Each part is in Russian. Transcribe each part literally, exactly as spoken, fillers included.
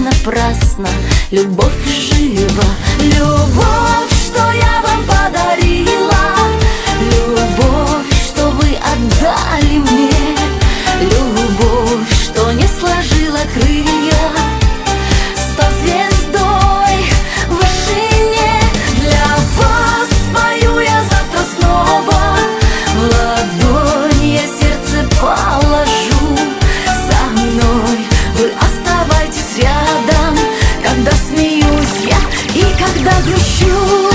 напрасно, любовь жива. Любовь, что я вам подарила, любовь, что вы отдали мне, любовь, что не сложила крылья, sto звездой в вышине. Для вас спою я завтра снова, в ладонь я сердце положу. Со мной вы оставайтесь рядом, когда смеюсь я и когда грущу.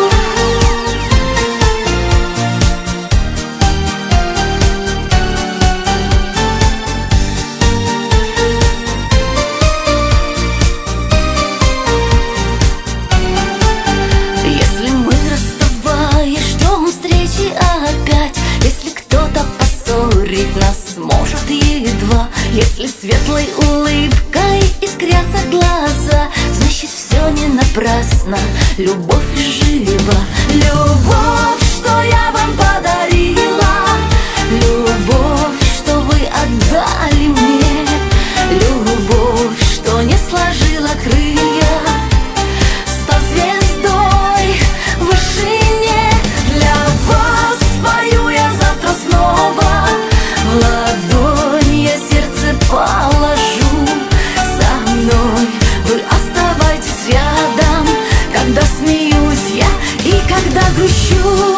Если мы расставаясь ждем встречи опять, если кто-то поссорить нас может едва, если светлой улыбкой искрятся глаза, значит все не напрасно, любовь жива. Любовь, что я вам подарила, любовь, что вы отдали мне, любовь, что не сложила крылья, sto звездой в вышине. Для вас спою я завтра снова, в ладонь я сердце положу. Со мной вы оставайтесь рядом, когда смеюсь я и когда грущу.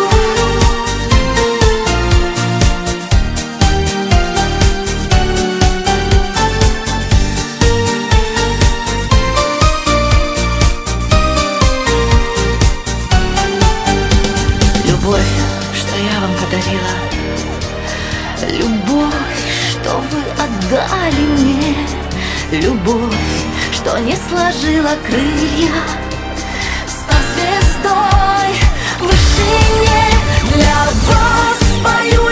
Любовь, что я вам подарила, любовь, что вы отдали мне, любовь, что не сложила крылья, sto звездой в вышине. Для вас спою